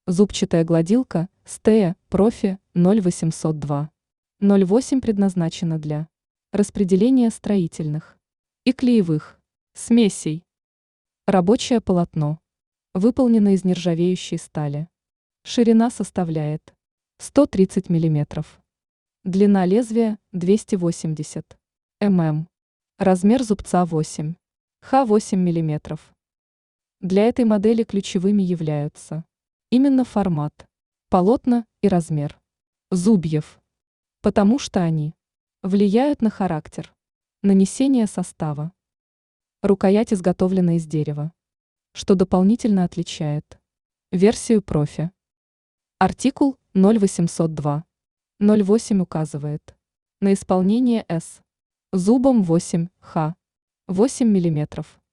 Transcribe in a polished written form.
Зубчатая гладилка Стея Профи 0802. 08 предназначена для распределения строительных и клеевых смесей. Рабочее полотно. Выполнено из нержавеющей стали. Ширина составляет 130 мм. Длина лезвия 280 мм. Размер зубца 8 8 мм. Для этой модели ключевыми являются именно формат, полотна и размер зубьев, потому что они влияют на характер нанесения состава. Рукоять изготовлена из дерева, что дополнительно отличает версию профи. Артикул 0802. 08 указывает на исполнение С зубом 8 8 мм.